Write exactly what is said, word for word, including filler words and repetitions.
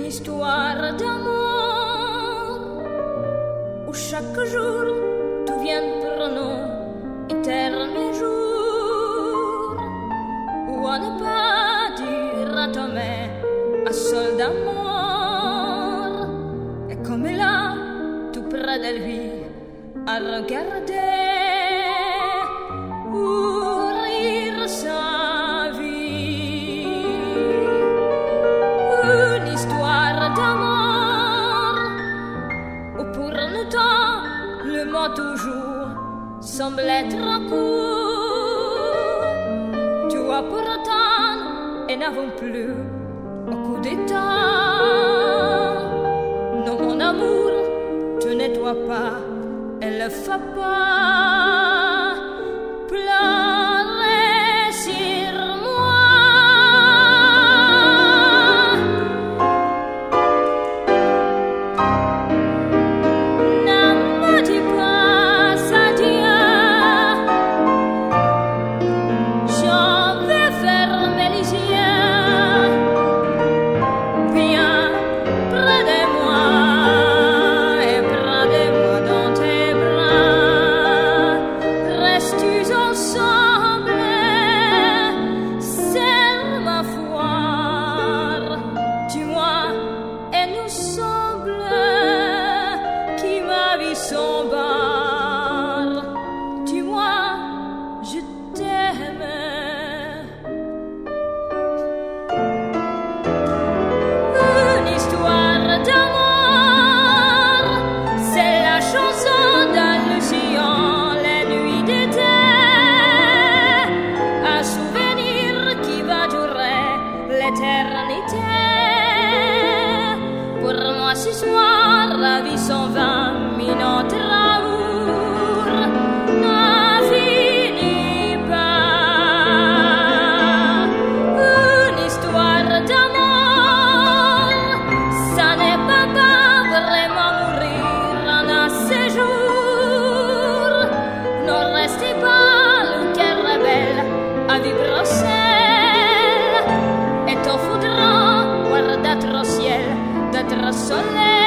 histoire d'amour où chaque jour tout vient pour nous éternel jour, où on ne pas dire à tomber à seul d'amour, et comme là tout près de lui à regarder mourir sa vie, une histoire d'amour où pour nous temps le mot toujours semble être court. Tu vois pourtant et n'avons plus beaucoup de temps. Non mon amour, tu nettoies pas et le fais pas pleurer sur moi. Ne me dis pas adieu, je vais fermer les yeux. Viens près de moi et près de moi dans tes bras. Restes ensemble, serre ma foi. Dis-moi et nous semble qui ma vie s'embarre. Dis-moi, je t'aime. Une histoire d'amour, c'est la chanson d'un l'océan, les nuits d'été, un souvenir qui va durer l'éternité. Pour moi ce soir, la vie s'en va, mais notre amour n'a fini pas. Une histoire d'amour, ça n'est pas, pas vraiment mourir en un séjour. Ne restez pas le cœur rebelle à vivre au ciel, et t'en faudra voir d'être au ciel, d'être au soleil.